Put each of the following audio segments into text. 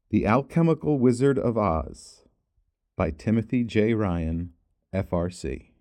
The Alchemical Wizard of Oz by Timothy J. Ryan, F.R.C.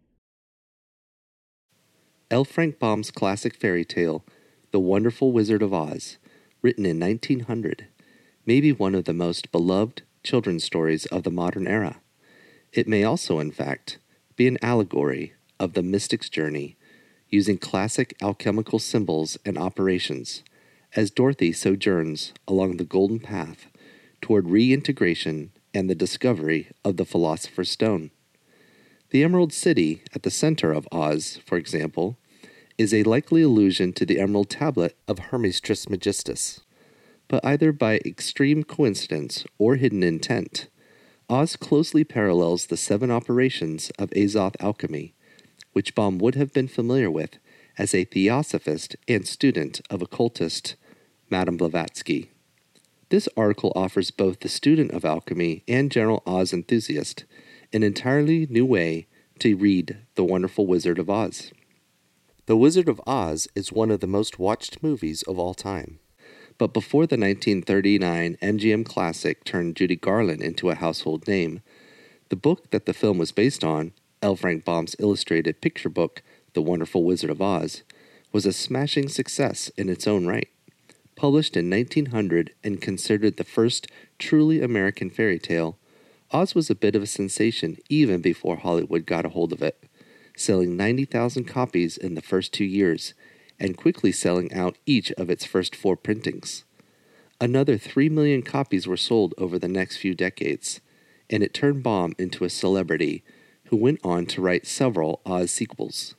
L. Frank Baum's classic fairy tale, The Wonderful Wizard of Oz, written in 1900, may be one of the most beloved children's stories of the modern era. It may also, in fact, be an allegory of the mystic's journey, using classic alchemical symbols and operations, as Dorothy sojourns along the golden path toward reintegration and the discovery of the Philosopher's Stone. The Emerald City at the center of Oz, for example, is a likely allusion to the Emerald Tablet of Hermes Trismegistus. But either by extreme coincidence or hidden intent, Oz closely parallels the 7 operations of Azoth alchemy, which Baum would have been familiar with as a theosophist and student of occultist Madame Blavatsky. This article offers both the student of alchemy and general Oz enthusiast an entirely new way to read The Wonderful Wizard of Oz. The Wizard of Oz is one of the most watched movies of all time. But before the 1939 MGM classic turned Judy Garland into a household name, the book that the film was based on, L. Frank Baum's illustrated picture book, The Wonderful Wizard of Oz, was a smashing success in its own right. Published in 1900 and considered the first truly American fairy tale, Oz was a bit of a sensation even before Hollywood got a hold of it, selling 90,000 copies in the first 2 years, and quickly selling out each of its first 4 printings. Another 3 million copies were sold over the next few decades, and it turned Baum into a celebrity who went on to write several Oz sequels.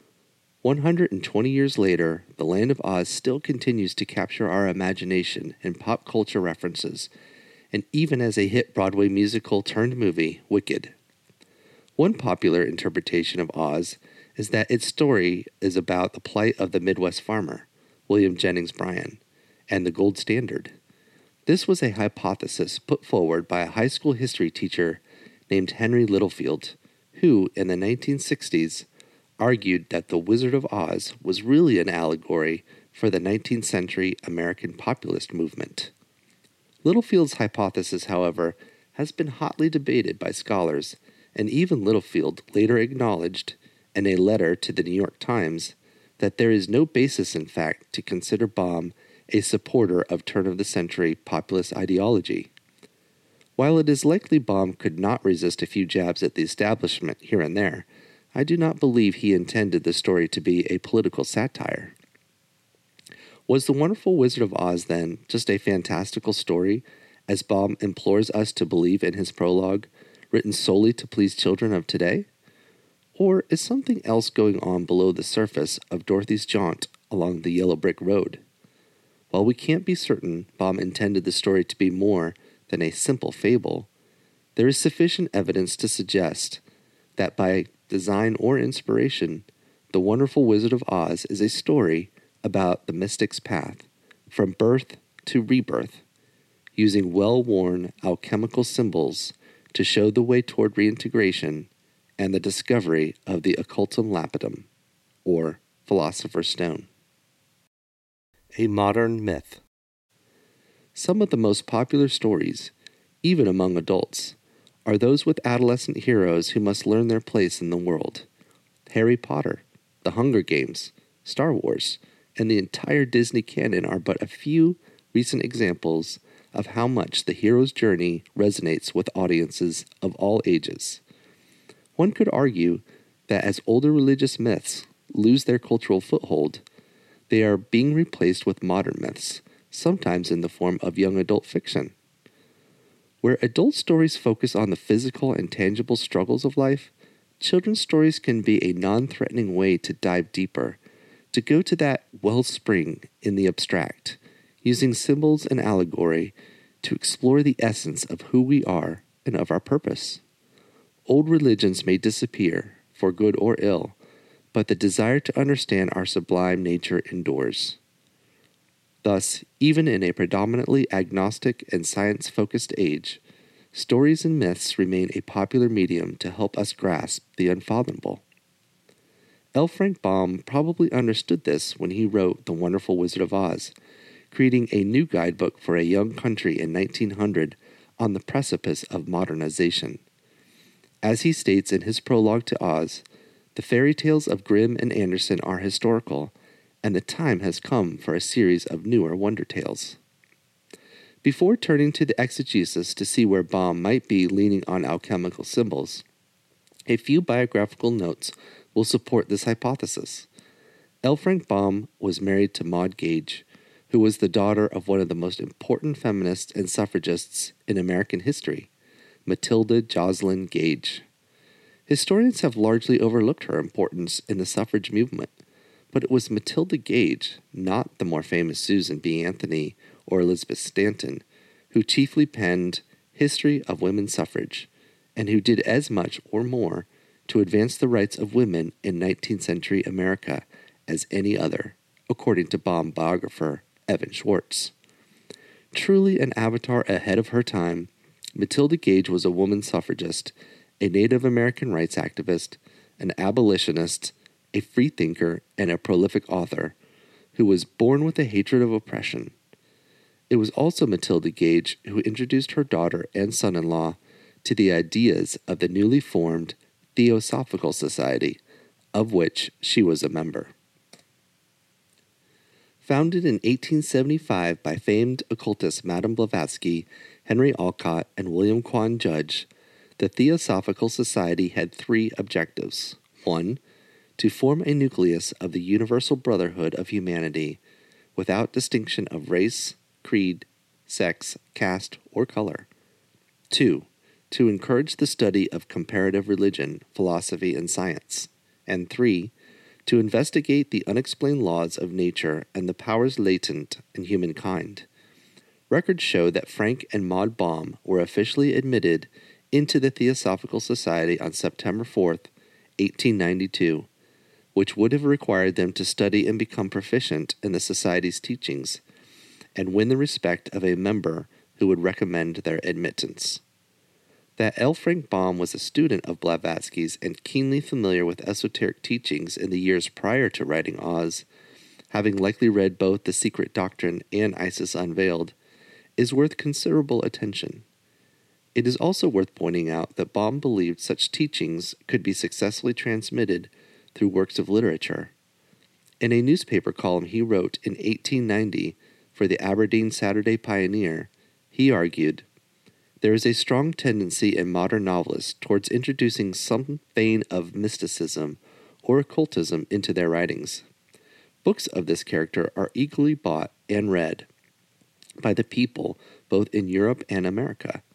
120 years later, the Land of Oz still continues to capture our imagination in pop culture references, and even as a hit Broadway musical turned movie, Wicked. One popular interpretation of Oz is that its story is about the plight of the Midwest farmer, William Jennings Bryan, and the gold standard. This was a hypothesis put forward by a high school history teacher named Henry Littlefield, who, in the 1960s, argued that The Wizard of Oz was really an allegory for the 19th century American populist movement. Littlefield's hypothesis, however, has been hotly debated by scholars, and even Littlefield later acknowledged, in a letter to the New York Times, that there is no basis in fact to consider Baum a supporter of turn-of-the-century populist ideology. While it is likely Baum could not resist a few jabs at the establishment here and there, I do not believe he intended the story to be a political satire. Was The Wonderful Wizard of Oz, then, just a fantastical story, as Baum implores us to believe in his prologue, written solely to please children of today? Or is something else going on below the surface of Dorothy's jaunt along the yellow brick road? While we can't be certain Baum intended the story to be more than a simple fable, there is sufficient evidence to suggest that by design or inspiration, The Wonderful Wizard of Oz is a story about the mystic's path, from birth to rebirth, using well-worn alchemical symbols to show the way toward reintegration and the discovery of the occultum lapidum, or Philosopher's Stone. A modern myth. Some of the most popular stories, even among adults, are those with adolescent heroes who must learn their place in the world. Harry Potter, The Hunger Games, Star Wars, and the entire Disney canon are but a few recent examples of how much the hero's journey resonates with audiences of all ages. One could argue that as older religious myths lose their cultural foothold, they are being replaced with modern myths, sometimes in the form of young adult fiction. Where adult stories focus on the physical and tangible struggles of life, children's stories can be a non-threatening way to dive deeper, to go to that wellspring in the abstract, using symbols and allegory to explore the essence of who we are and of our purpose. Old religions may disappear, for good or ill, but the desire to understand our sublime nature endures. Thus, even in a predominantly agnostic and science-focused age, stories and myths remain a popular medium to help us grasp the unfathomable. L. Frank Baum probably understood this when he wrote The Wonderful Wizard of Oz, creating a new guidebook for a young country in 1900 on the precipice of modernization. As he states in his prologue to Oz, the fairy tales of Grimm and Andersen are historical, and the time has come for a series of newer wonder tales. Before turning to the exegesis to see where Baum might be leaning on alchemical symbols, a few biographical notes will support this hypothesis. L. Frank Baum was married to Maud Gage, who was the daughter of one of the most important feminists and suffragists in American history, Matilda Joslyn Gage. Historians have largely overlooked her importance in the suffrage movement, but it was Matilda Gage, not the more famous Susan B. Anthony or Elizabeth Stanton, who chiefly penned History of Women's Suffrage, and who did as much or more to advance the rights of women in 19th century America as any other, according to Baum biographer Evan Schwartz. Truly an avatar ahead of her time, Matilda Gage was a woman suffragist, a Native American rights activist, an abolitionist, a freethinker, and a prolific author, who was born with a hatred of oppression. It was also Matilda Gage who introduced her daughter and son-in-law to the ideas of the newly formed Theosophical Society, of which she was a member. Founded in 1875 by famed occultists Madame Blavatsky, Henry Alcott, and William Quan Judge, the Theosophical Society had three objectives. 1. To form a nucleus of the universal brotherhood of humanity, without distinction of race, creed, sex, caste, or color. 2. To encourage the study of comparative religion, philosophy, and science. And 3. To investigate the unexplained laws of nature and the powers latent in humankind. Records show that Frank and Maud Baum were officially admitted into the Theosophical Society on September 4th, 1892, which would have required them to study and become proficient in the Society's teachings, and win the respect of a member who would recommend their admittance. That L. Frank Baum was a student of Blavatsky's and keenly familiar with esoteric teachings in the years prior to writing Oz, having likely read both The Secret Doctrine and Isis Unveiled, is worth considerable attention. It is also worth pointing out that Baum believed such teachings could be successfully transmitted through works of literature. In a newspaper column he wrote in 1890 for the Aberdeen Saturday Pioneer, he argued, "There is a strong tendency in modern novelists towards introducing some vein of mysticism or occultism into their writings. Books of this character are eagerly bought and read by the people both in Europe and America.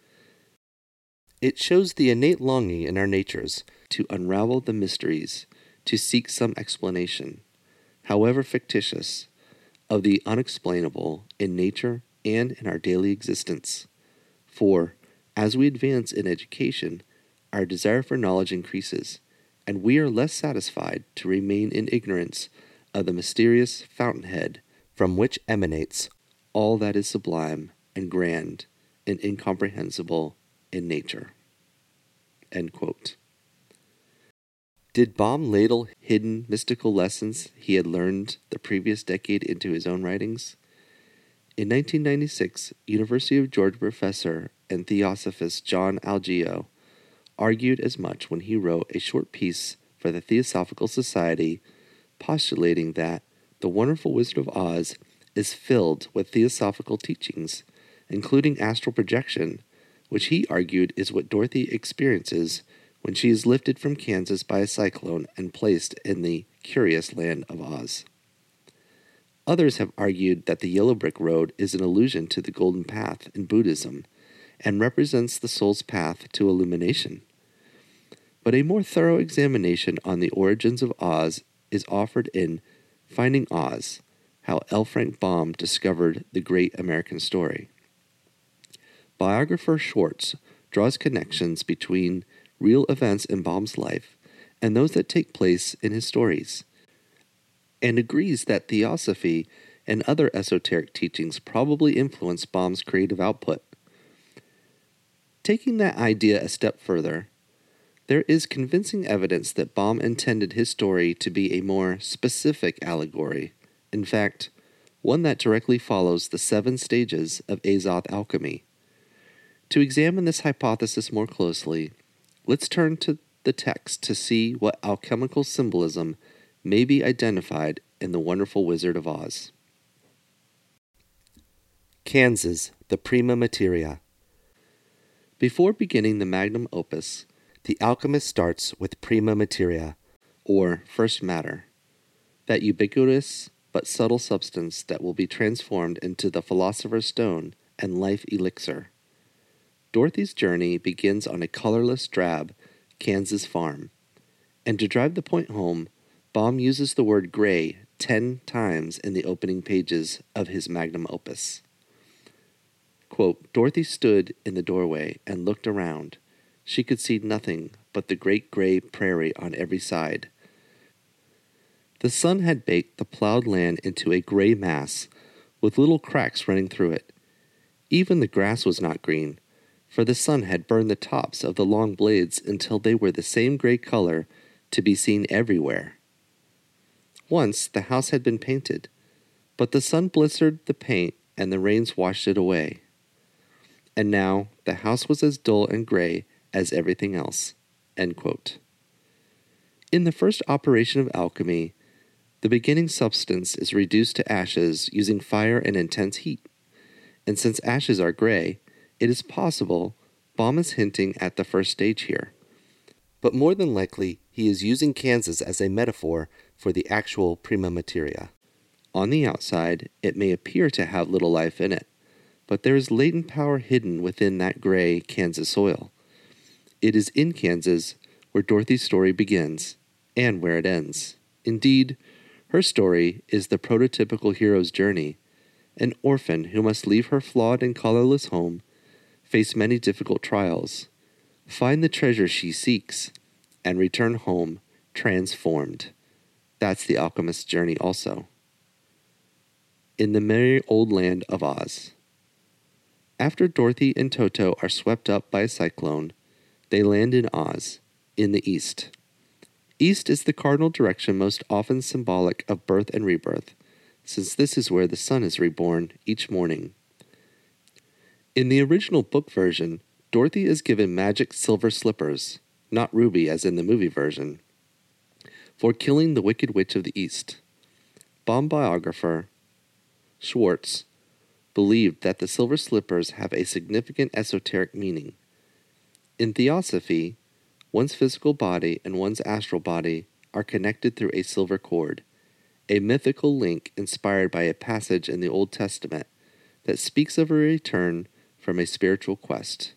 It shows the innate longing in our natures to unravel the mysteries, to seek some explanation, however fictitious, of the unexplainable in nature and in our daily existence. For, as we advance in education, our desire for knowledge increases, and we are less satisfied to remain in ignorance of the mysterious fountainhead from which emanates all that is sublime and grand and incomprehensible in nature." End quote. Did Baum ladle hidden mystical lessons he had learned the previous decade into his own writings? In 1996, University of Georgia professor and theosophist John Algeo argued as much when he wrote a short piece for the Theosophical Society postulating that The Wonderful Wizard of Oz is filled with theosophical teachings, including astral projection, which he argued is what Dorothy experiences when she is lifted from Kansas by a cyclone and placed in the curious land of Oz. Others have argued that the Yellow Brick Road is an allusion to the Golden Path in Buddhism and represents the soul's path to illumination. But a more thorough examination on the origins of Oz is offered in Finding Oz, How L. Frank Baum Discovered the Great American Story. Biographer Schwartz draws connections between real events in Baum's life and those that take place in his stories, and agrees that theosophy and other esoteric teachings probably influenced Baum's creative output. Taking that idea a step further, there is convincing evidence that Baum intended his story to be a more specific allegory. In fact, one that directly follows the 7 stages of Azoth alchemy. To examine this hypothesis more closely, let's turn to the text to see what alchemical symbolism may be identified in The Wonderful Wizard of Oz. Kansas, the prima materia. Before beginning the magnum opus, the alchemist starts with prima materia, or first matter, that ubiquitous but subtle substance that will be transformed into the philosopher's stone and life elixir. Dorothy's journey begins on a colorless, drab Kansas farm, and to drive the point home, Baum uses the word gray 10 times in the opening pages of his magnum opus. Quote, Dorothy stood in the doorway and looked around. She could see nothing but the great gray prairie on every side. The sun had baked the plowed land into a gray mass, with little cracks running through it. Even the grass was not green, for the sun had burned the tops of the long blades until they were the same gray color to be seen everywhere. Once the house had been painted, but the sun blistered the paint and the rains washed it away. And now the house was as dull and gray as everything else. End quote. In the first operation of alchemy, the beginning substance is reduced to ashes using fire and intense heat. And since ashes are gray, it is possible Baum is hinting at the first stage here. But more than likely, he is using Kansas as a metaphor for the actual prima materia. On the outside, it may appear to have little life in it, but there is latent power hidden within that gray Kansas soil. It is in Kansas where Dorothy's story begins, and where it ends. Indeed, her story is the prototypical hero's journey, an orphan who must leave her flawed and colorless home, face many difficult trials, find the treasure she seeks, and return home transformed. That's the alchemist's journey also. In the merry old land of Oz. After Dorothy and Toto are swept up by a cyclone, they land in Oz, in the east. East is the cardinal direction most often symbolic of birth and rebirth, since this is where the sun is reborn each morning. In the original book version, Dorothy is given magic silver slippers, not ruby as in the movie version, for killing the Wicked Witch of the East. Baum biographer Schwartz believed that the silver slippers have a significant esoteric meaning. In theosophy, one's physical body and one's astral body are connected through a silver cord, a mythical link inspired by a passage in the Old Testament that speaks of a return from a spiritual quest.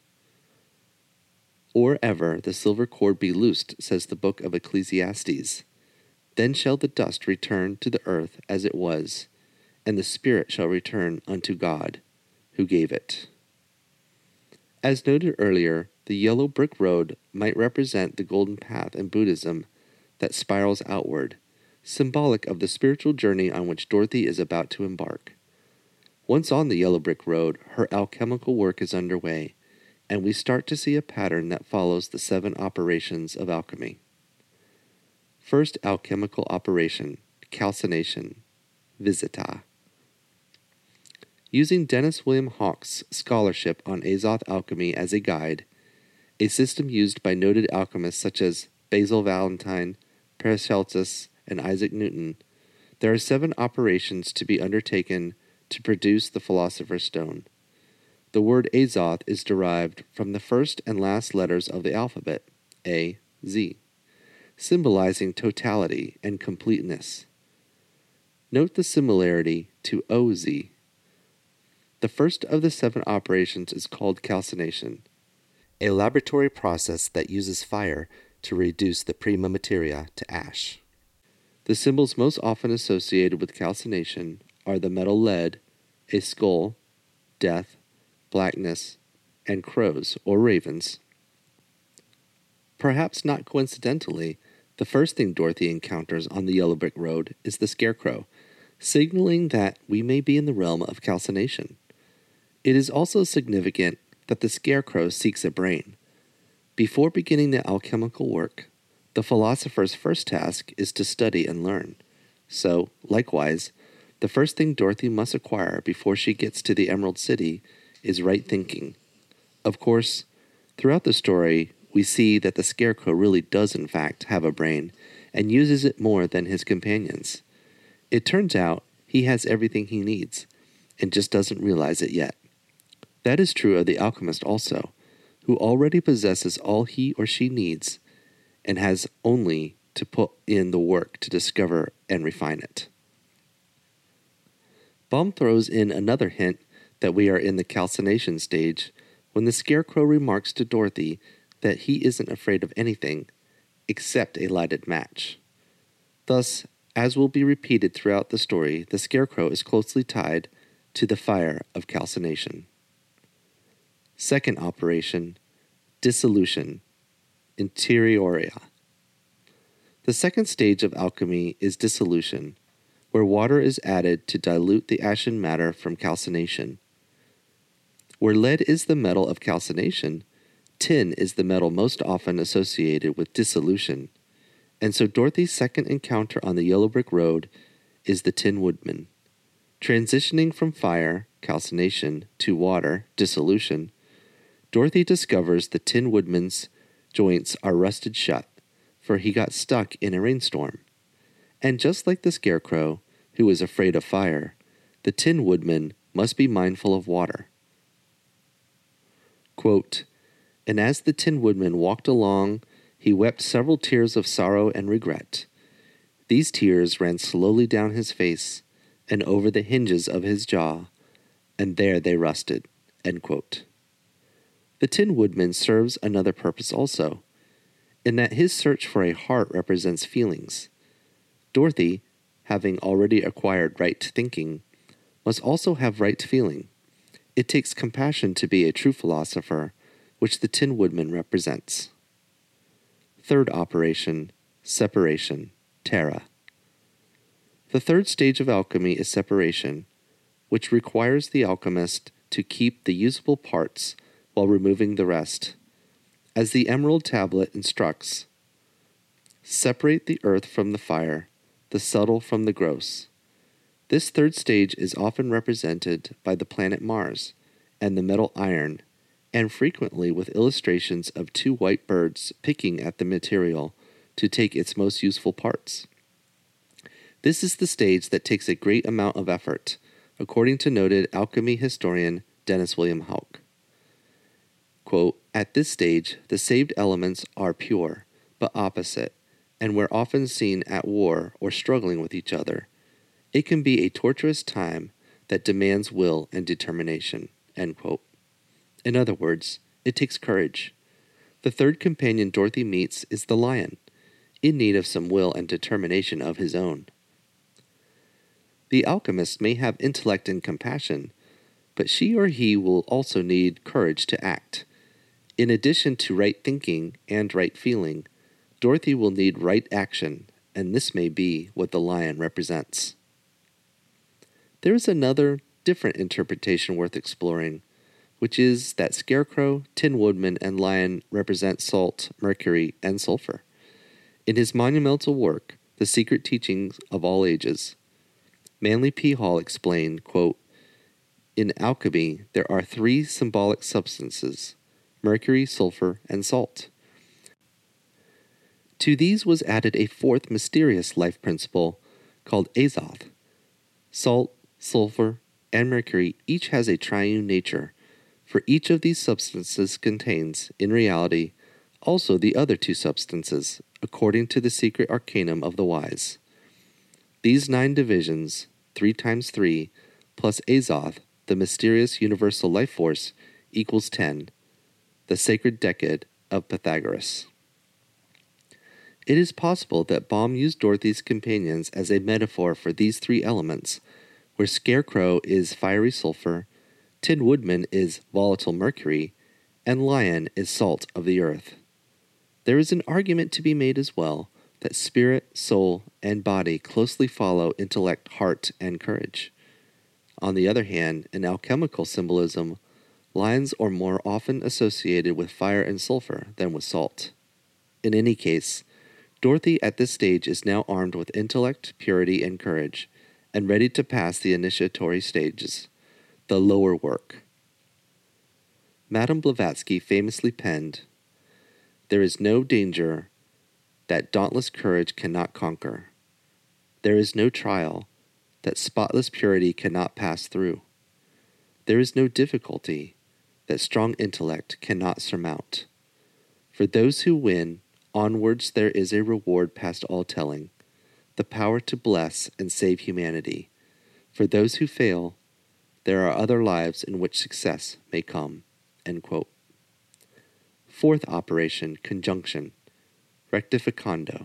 Or ever the silver cord be loosed, says the book of Ecclesiastes. Then shall the dust return to the earth as it was, and the spirit shall return unto God, who gave it. As noted earlier, the yellow brick road might represent the golden path in Buddhism that spirals outward, symbolic of the spiritual journey on which Dorothy is about to embark. Once on the yellow brick road, her alchemical work is underway, and we start to see a pattern that follows the 7 operations of alchemy. First alchemical operation, calcination, visita. Using Dennis William Hawkes' scholarship on Azoth alchemy as a guide, a system used by noted alchemists such as Basil Valentine, Paracelsus, and Isaac Newton, there are 7 operations to be undertaken to produce the Philosopher's Stone. The word Azoth is derived from the first and last letters of the alphabet, A, Z, symbolizing totality and completeness. Note the similarity to OZ. The first of the 7 operations is called calcination, a laboratory process that uses fire to reduce the prima materia to ash. The symbols most often associated with calcination are the metal lead, a skull, death, blackness, and crows or ravens. Perhaps not coincidentally, the first thing Dorothy encounters on the yellow brick road is the scarecrow, signaling that we may be in the realm of calcination. It is also significant that the scarecrow seeks a brain. Before beginning the alchemical work, the philosopher's first task is to study and learn. So, likewise, The first thing Dorothy must acquire before she gets to the Emerald City is right thinking. Of course, throughout the story, we see that the Scarecrow really does in fact have a brain and uses it more than his companions. It turns out he has everything he needs and just doesn't realize it yet. That is true of the alchemist also, who already possesses all he or she needs and has only to put in the work to discover and refine it. Baum throws in another hint that we are in the calcination stage when the Scarecrow remarks to Dorothy that he isn't afraid of anything except a lighted match. Thus, as will be repeated throughout the story, the Scarecrow is closely tied to the fire of calcination. Second operation, dissolution, interioria. The second stage of alchemy is dissolution, where water is added to dilute the ashen matter from calcination. Where lead is the metal of calcination, tin is the metal most often associated with dissolution, and so Dorothy's second encounter on the Yellow Brick Road is the Tin Woodman. Transitioning from fire, calcination, to water, dissolution, Dorothy discovers the Tin Woodman's joints are rusted shut, for he got stuck in a rainstorm. And just like the Scarecrow, who is afraid of fire, the Tin Woodman must be mindful of water. Quote, "And as the Tin Woodman walked along, he wept several tears of sorrow and regret. These tears ran slowly down his face and over the hinges of his jaw, and there they rusted." End quote. The Tin Woodman serves another purpose also, in that his search for a heart represents feelings. Dorothy, having already acquired right thinking, must also have right feeling. It takes compassion to be a true philosopher, which the Tin Woodman represents. Third operation, separation, terra. The third stage of alchemy is separation, which requires the alchemist to keep the usable parts while removing the rest. As the Emerald Tablet instructs, separate the earth from the fire, the subtle from the gross. This third stage is often represented by the planet Mars and the metal iron, and frequently with illustrations of two white birds picking at the material to take its most useful parts. This is the stage that takes a great amount of effort, according to noted alchemy historian Dennis William Hauck. Quote, "At this stage, the saved elements are pure, but opposite, and we're often seen at war or struggling with each other. It can be a torturous time that demands will and determination." End quote. In other words, it takes courage. The third companion Dorothy meets is the lion, in need of some will and determination of his own. The alchemist may have intellect and compassion, but she or he will also need courage to act. In addition to right thinking and right feeling, Dorothy will need right action, and this may be what the lion represents. There is another, different interpretation worth exploring, which is that Scarecrow, Tin Woodman, and Lion represent salt, mercury, and sulfur. In his monumental work, The Secret Teachings of All Ages, Manly P. Hall explained, quote, "In alchemy, there are three symbolic substances, mercury, sulfur, and salt. To these was added a fourth mysterious life principle called azoth. Salt, sulfur, and mercury each has a triune nature, for each of these substances contains, in reality, also the other two substances, according to the secret arcanum of the wise. These 9 divisions, 3 times 3, plus azoth, the mysterious universal life force, equals 10, the sacred decade of Pythagoras." It is possible that Baum used Dorothy's companions as a metaphor for these 3 elements, where Scarecrow is fiery sulfur, Tin Woodman is volatile mercury, and Lion is salt of the earth. There is an argument to be made as well that spirit, soul, and body closely follow intellect, heart, and courage. On the other hand, in alchemical symbolism, lions are more often associated with fire and sulfur than with salt. In any case, Dorothy at this stage is now armed with intellect, purity, and courage, and ready to pass the initiatory stages, the lower work. Madame Blavatsky famously penned, "There is no danger that dauntless courage cannot conquer. There is no trial that spotless purity cannot pass through. There is no difficulty that strong intellect cannot surmount. For those who win, onwards there is a reward past all telling, the power to bless and save humanity. For those who fail, there are other lives in which success may come." End quote. Fourth operation, conjunction, rectificando.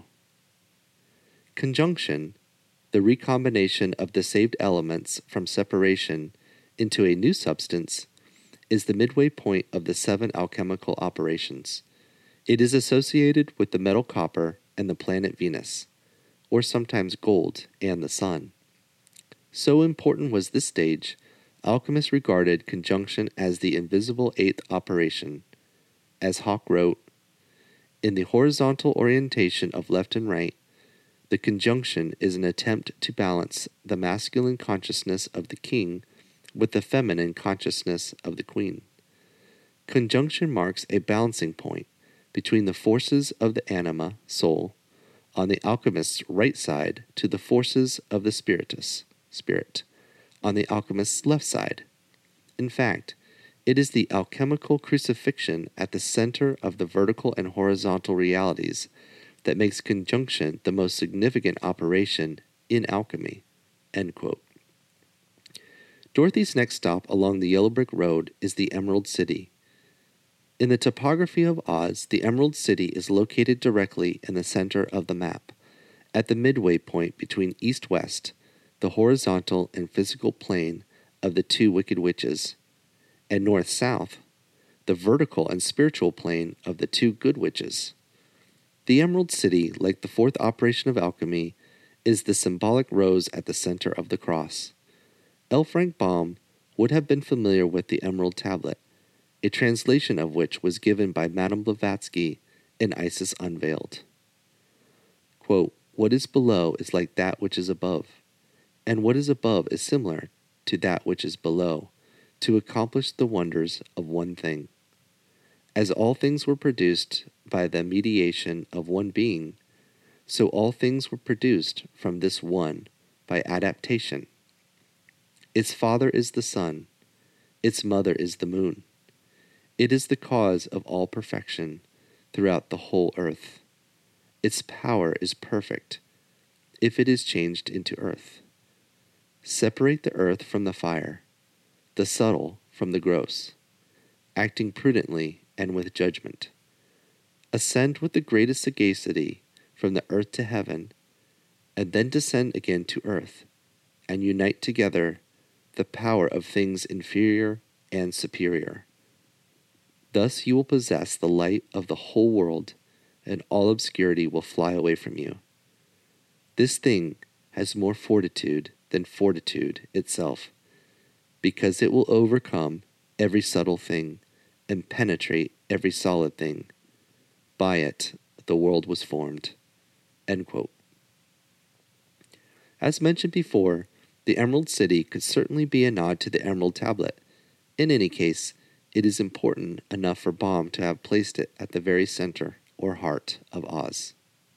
Conjunction, the recombination of the saved elements from separation into a new substance, is the midway point of the 7 alchemical operations. It is associated with the metal copper and the planet Venus, or sometimes gold and the sun. So important was this stage, alchemists regarded conjunction as the invisible 8th operation. As Hawke wrote, "In the horizontal orientation of left and right, the conjunction is an attempt to balance the masculine consciousness of the king with the feminine consciousness of the queen. Conjunction marks a balancing point between the forces of the anima, soul, on the alchemist's right side to the forces of the spiritus, spirit, on the alchemist's left side. In fact, it is the alchemical crucifixion at the center of the vertical and horizontal realities that makes conjunction the most significant operation in alchemy." End quote. Dorothy's next stop along the yellow brick road is the Emerald City. In the topography of Oz, the Emerald City is located directly in the center of the map, at the midway point between east-west, the horizontal and physical plane of the 2 wicked witches, and north-south, the vertical and spiritual plane of the 2 good witches. The Emerald City, like the 4th operation of alchemy, is the symbolic rose at the center of the cross. L. Frank Baum would have been familiar with the Emerald Tablet, a translation of which was given by Madame Blavatsky in Isis Unveiled. Quote, "What is below is like that which is above, and what is above is similar to that which is below, to accomplish the wonders of one thing. As all things were produced by the mediation of one being, so all things were produced from this one by adaptation. Its father is the sun, its mother is the moon. It is the cause of all perfection throughout the whole earth. Its power is perfect if it is changed into earth. Separate the earth from the fire, the subtle from the gross, acting prudently and with judgment. Ascend with the greatest sagacity from the earth to heaven, and then descend again to earth, and unite together the power of things inferior and superior. Thus you will possess the light of the whole world, and all obscurity will fly away from you. This thing has more fortitude than fortitude itself, because it will overcome every subtle thing and penetrate every solid thing. By it, the world was formed." End quote. As mentioned before, the Emerald City could certainly be a nod to the Emerald Tablet. In any case, it is important enough for Baum to have placed it at the very center or heart of Oz.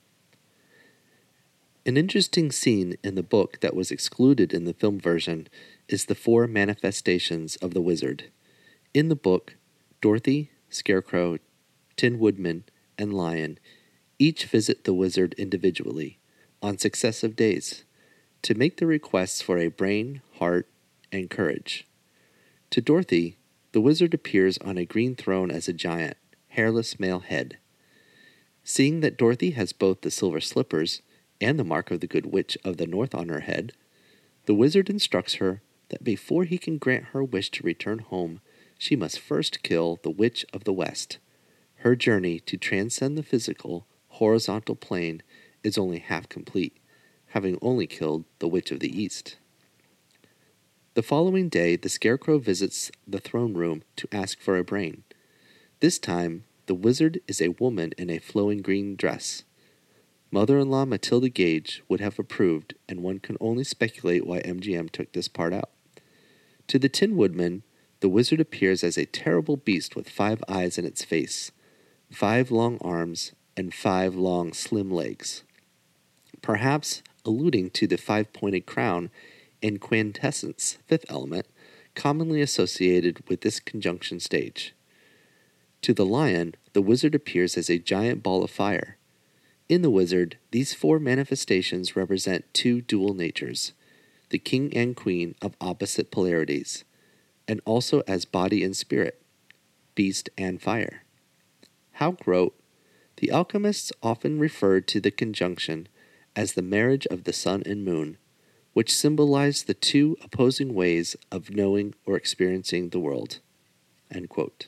An interesting scene in the book that was excluded in the film version is the 4 manifestations of the wizard. In the book, Dorothy, Scarecrow, Tin Woodman, and Lion each visit the wizard individually on successive days to make their requests for a brain, heart, and courage. To Dorothy, the wizard appears on a green throne as a giant, hairless male head. Seeing that Dorothy has both the silver slippers and the mark of the Good Witch of the North on her head, the wizard instructs her that before he can grant her wish to return home, she must first kill the Witch of the West. Her journey to transcend the physical, horizontal plane is only half complete, having only killed the Witch of the East. The following day, the Scarecrow visits the throne room to ask for a brain. This time, the wizard is a woman in a flowing green dress. Mother-in-law Matilda Gage would have approved, and one can only speculate why MGM took this part out. To the Tin Woodman, the wizard appears as a terrible beast with 5 eyes in its face, 5 long arms, and 5 long, slim legs, perhaps alluding to the 5-pointed crown and quintessence, 5th element, commonly associated with this conjunction stage. To the Lion, the wizard appears as a giant ball of fire. In the wizard, these 4 manifestations represent 2 dual natures, the king and queen of opposite polarities, and also as body and spirit, beast and fire. Hauk wrote, "The alchemists often referred to the conjunction as the marriage of the sun and moon, which symbolized the 2 opposing ways of knowing or experiencing the world." End quote.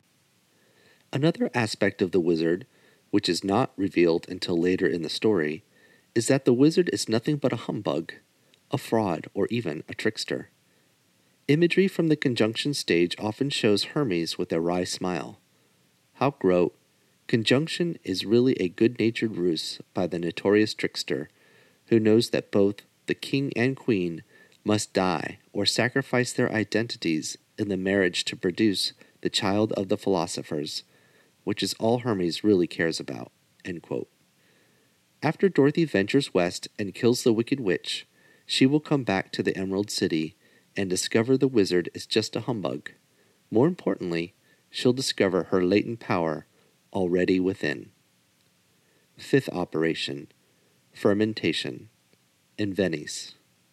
Another aspect of the wizard, which is not revealed until later in the story, is that the wizard is nothing but a humbug, a fraud, or even a trickster. Imagery from the conjunction stage often shows Hermes with a wry smile. Hauk wrote, "Conjunction is really a good-natured ruse by the notorious trickster, who knows that both the king and queen must die or sacrifice their identities in the marriage to produce the child of the philosophers, which is all Hermes really cares about." End quote. After Dorothy ventures west and kills the Wicked Witch, she will come back to the Emerald City and discover the wizard is just a humbug. More importantly, she'll discover her latent power already within. 5th operation, fermentation, in Venice.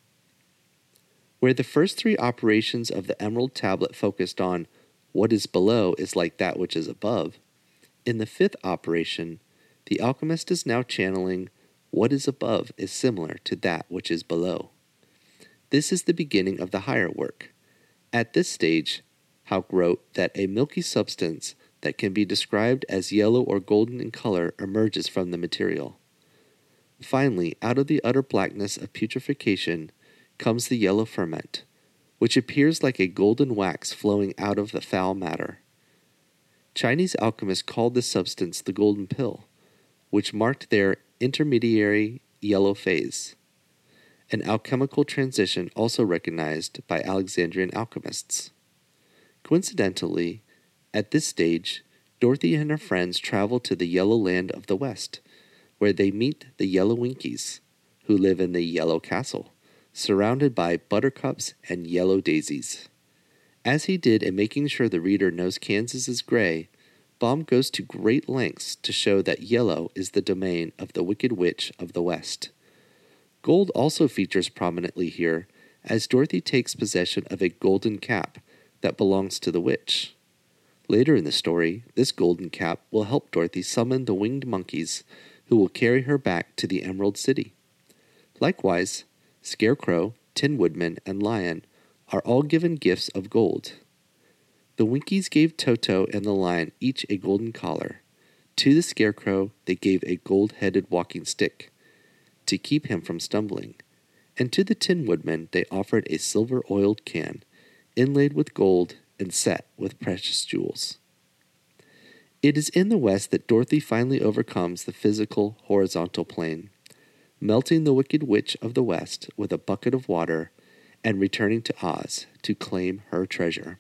Where the first 3 operations of the Emerald Tablet focused on what is below is like that which is above, in the 5th operation, the alchemist is now channeling what is above is similar to that which is below. This is the beginning of the higher work. At this stage, Hauk wrote that a milky substance that can be described as yellow or golden in color emerges from the material. Finally, out of the utter blackness of putrefaction comes the yellow ferment, which appears like a golden wax flowing out of the foul matter. Chinese alchemists called this substance the golden pill, which marked their intermediary yellow phase, an alchemical transition also recognized by Alexandrian alchemists. Coincidentally, at this stage, Dorothy and her friends travel to the Yellow Land of the West, where they meet the Yellow Winkies, who live in the Yellow Castle, surrounded by buttercups and yellow daisies. As he did in making sure the reader knows Kansas is gray, Baum goes to great lengths to show that yellow is the domain of the Wicked Witch of the West. Gold also features prominently here, as Dorothy takes possession of a golden cap that belongs to the witch. Later in the story, this golden cap will help Dorothy summon the winged monkeys who will carry her back to the Emerald City. Likewise, Scarecrow, Tin Woodman, and Lion are all given gifts of gold. The Winkies gave Toto and the Lion each a golden collar. To the Scarecrow, they gave a gold-headed walking stick to keep him from stumbling, and to the Tin Woodman they offered a silver-oiled can, inlaid with gold and set with precious jewels. It is in the West that Dorothy finally overcomes the physical horizontal plane, melting the Wicked Witch of the West with a bucket of water and returning to Oz to claim her treasure.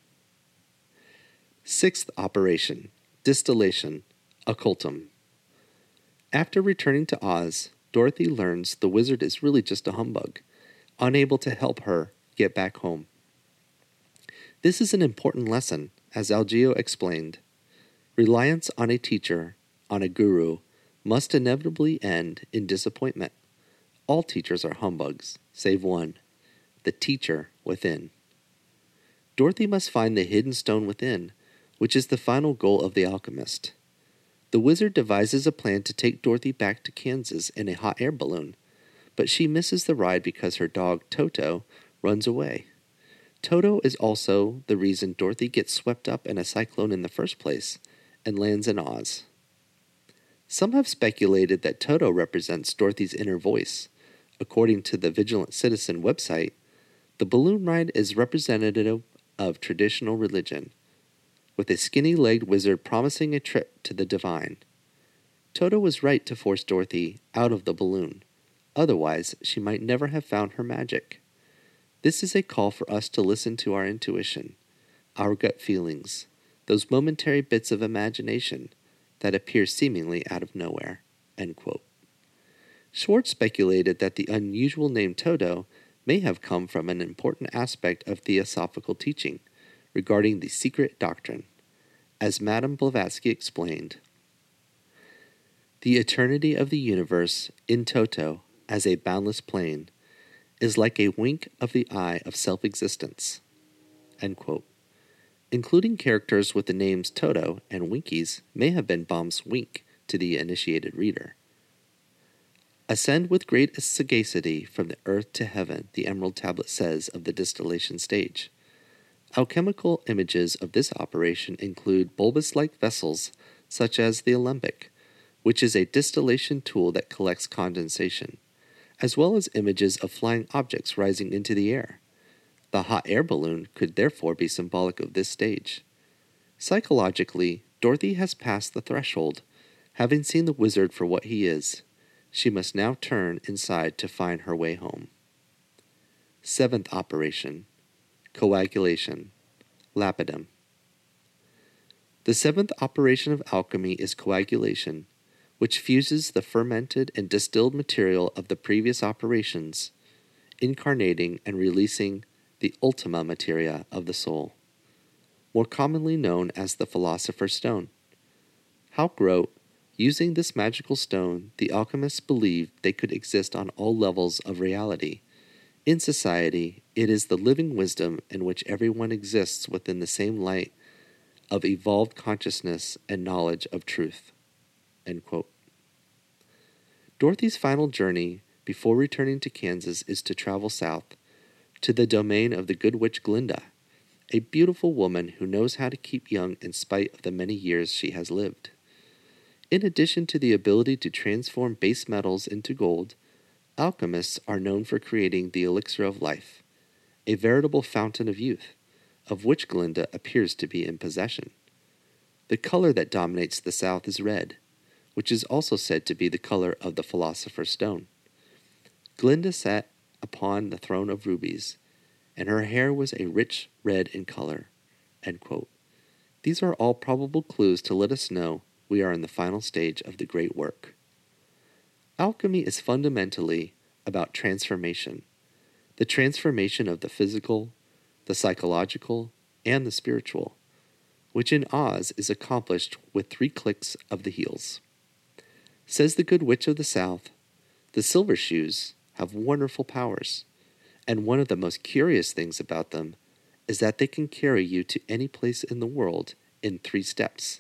6th operation, distillation, occultum. After returning to Oz, Dorothy learns the wizard is really just a humbug, unable to help her get back home. This is an important lesson, as Algeo explained. Reliance on a teacher, on a guru, must inevitably end in disappointment. All teachers are humbugs, save one, the teacher within. Dorothy must find the hidden stone within, which is the final goal of the alchemist. The wizard devises a plan to take Dorothy back to Kansas in a hot air balloon, but she misses the ride because her dog, Toto, runs away. Toto is also the reason Dorothy gets swept up in a cyclone in the first place and lands in Oz. Some have speculated that Toto represents Dorothy's inner voice. According to the Vigilant Citizen website, the balloon ride is representative of traditional religion, with a skinny-legged wizard promising a trip to the divine. Toto was right to force Dorothy out of the balloon. Otherwise, she might never have found her magic. This is a call for us to listen to our intuition, our gut feelings, those momentary bits of imagination that appear seemingly out of nowhere." End quote. Schwartz speculated that the unusual name Toto may have come from an important aspect of theosophical teaching regarding the secret doctrine. As Madame Blavatsky explained, "The eternity of the universe in toto as a boundless plane is like a wink of the eye of self-existence." End quote. Including characters with the names Toto and Winkies may have been Baum's wink to the initiated reader. "Ascend with great sagacity from the earth to heaven," the Emerald Tablet says of the distillation stage. Alchemical images of this operation include bulbous-like vessels such as the alembic, which is a distillation tool that collects condensation, as well as images of flying objects rising into the air. The hot air balloon could therefore be symbolic of this stage. Psychologically, Dorothy has passed the threshold, having seen the wizard for what he is. She must now turn inside to find her way home. Seventh operation, coagulation, lapidem. The seventh operation of alchemy is coagulation, which fuses the fermented and distilled material of the previous operations, incarnating and releasing the ultima materia of the soul, more commonly known as the Philosopher's Stone. Hauck wrote, "Using this magical stone, the alchemists believed they could exist on all levels of reality. In society, it is the living wisdom in which everyone exists within the same light of evolved consciousness and knowledge of truth." End quote. Dorothy's final journey before returning to Kansas is to travel south, to the domain of the good witch Glinda, a beautiful woman who knows how to keep young in spite of the many years she has lived. In addition to the ability to transform base metals into gold, alchemists are known for creating the elixir of life, a veritable fountain of youth, of which Glinda appears to be in possession. The color that dominates the South is red, which is also said to be the color of the Philosopher's Stone. Glinda sat upon the throne of rubies, and her hair was a rich red in color. End quote. These are all probable clues to let us know we are in the final stage of the great work. Alchemy is fundamentally about transformation, the transformation of the physical, the psychological, and the spiritual, which in Oz is accomplished with 3 clicks of the heels. Says the good witch of the South, the Silver Shoes have wonderful powers, and one of the most curious things about them is that they can carry you to any place in the world in 3 steps.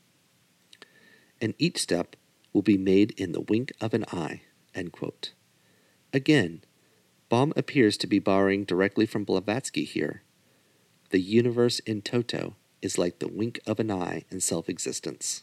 And each step will be made in the wink of an eye. End quote. Again, Baum appears to be borrowing directly from Blavatsky here. The universe in toto is like the wink of an eye in self-existence.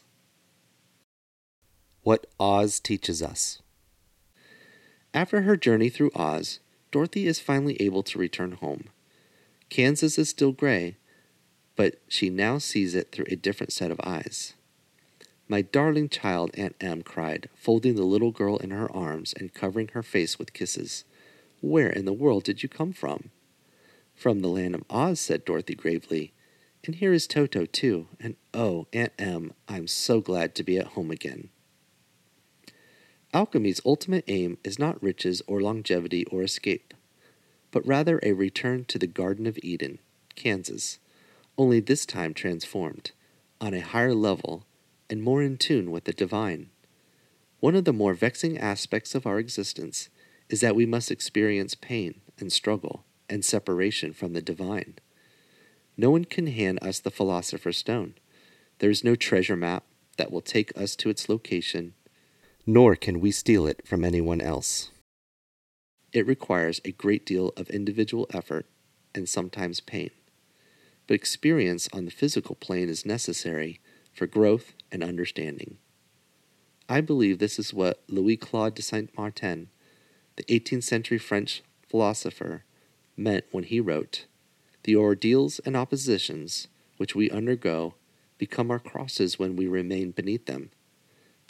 What Oz teaches us. After her journey through Oz, Dorothy is finally able to return home. Kansas is still gray, but she now sees it through a different set of eyes. "My darling child," Aunt Em cried, folding the little girl in her arms and covering her face with kisses. "Where in the world did you come from?" "From the land of Oz," said Dorothy gravely. "And here is Toto, too, and oh, Aunt Em, I'm so glad to be at home again." Alchemy's ultimate aim is not riches or longevity or escape, but rather a return to the Garden of Eden, Kansas, only this time transformed, on a higher level, and more in tune with the divine. One of the more vexing aspects of our existence is that we must experience pain and struggle and separation from the divine. No one can hand us the Philosopher's Stone. There is no treasure map that will take us to its location, nor can we steal it from anyone else. It requires a great deal of individual effort and sometimes pain, but experience on the physical plane is necessary for growth and understanding. I believe this is what Louis-Claude de Saint-Martin, the 18th century French philosopher, meant when he wrote, "The ordeals and oppositions which we undergo become our crosses when we remain beneath them,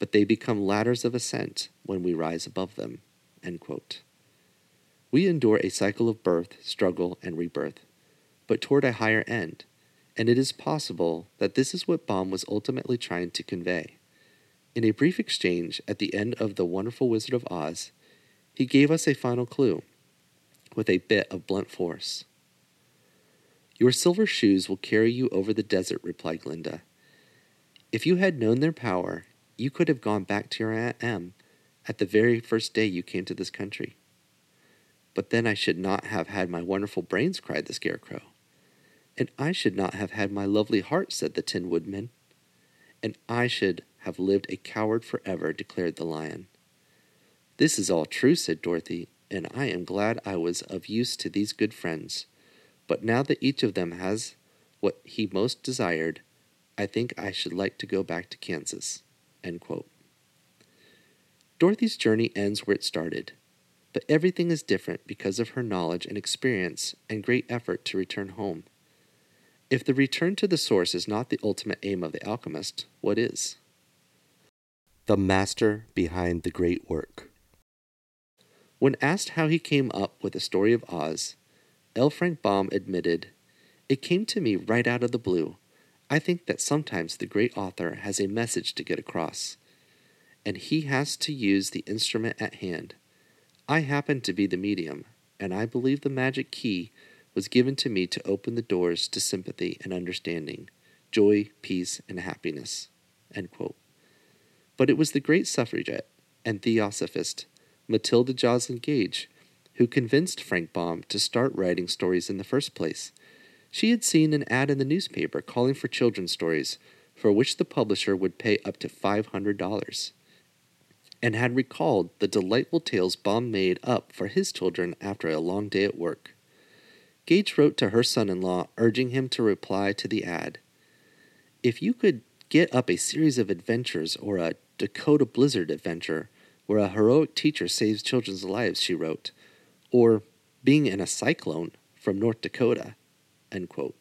but they become ladders of ascent when we rise above them." End quote. We endure a cycle of birth, struggle, and rebirth, but toward a higher end, and it is possible that this is what Baum was ultimately trying to convey. In a brief exchange at the end of The Wonderful Wizard of Oz, he gave us a final clue, with a bit of blunt force. "Your silver shoes will carry you over the desert," replied Glinda. "If you had known their power, you could have gone back to your Aunt Em at the very first day you came to this country." "But then I should not have had my wonderful brains," cried the Scarecrow. "And I should not have had my lovely heart," said the Tin Woodman. "And I should have lived a coward forever," declared the Lion. "This is all true," said Dorothy, "and I am glad I was of use to these good friends. But now that each of them has what he most desired, I think I should like to go back to Kansas." End quote. Dorothy's journey ends where it started, but everything is different because of her knowledge and experience and great effort to return home. If the return to the source is not the ultimate aim of the alchemist, what is? The master behind the great work. When asked how he came up with the story of Oz, L. Frank Baum admitted, "It came to me right out of the blue. I think that sometimes the great author has a message to get across, and he has to use the instrument at hand. I happen to be the medium, and I believe the magic key was given to me to open the doors to sympathy and understanding, joy, peace, and happiness." End quote. But it was the great suffragette and theosophist Matilda Joslyn Gage who convinced Frank Baum to start writing stories in the first place. She had seen an ad in the newspaper calling for children's stories, for which the publisher would pay up to $500, and had recalled the delightful tales Baum made up for his children after a long day at work. Gage wrote to her son-in-law, urging him to reply to the ad. "If you could get up a series of adventures, or a Dakota Blizzard adventure, where a heroic teacher saves children's lives," she wrote, "or being in a cyclone from North Dakota." End quote.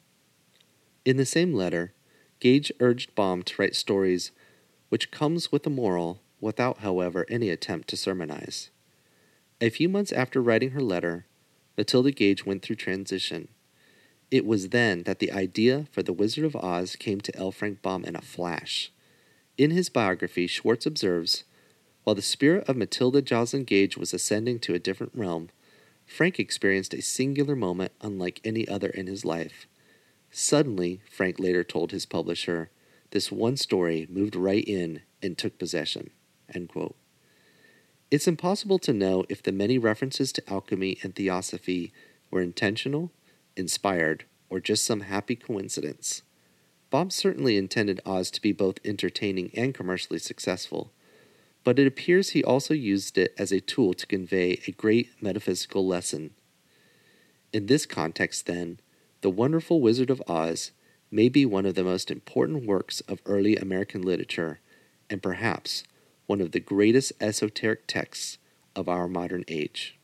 In the same letter, Gage urged Baum to write stories which comes with a moral, without, however, any attempt to sermonize. A few months after writing her letter, Matilda Gage went through transition. It was then that the idea for The Wizard of Oz came to L. Frank Baum in a flash. In his biography, Schwartz observes, "While the spirit of Matilda Joslyn Gage was ascending to a different realm, Frank experienced a singular moment unlike any other in his life. Suddenly," Frank later told his publisher, "this one story moved right in and took possession." End quote. It's impossible to know if the many references to alchemy and theosophy were intentional, inspired, or just some happy coincidence. Baum certainly intended Oz to be both entertaining and commercially successful, but it appears he also used it as a tool to convey a great metaphysical lesson. In this context, then, The Wonderful Wizard of Oz may be one of the most important works of early American literature, and perhaps one of the greatest esoteric texts of our modern age.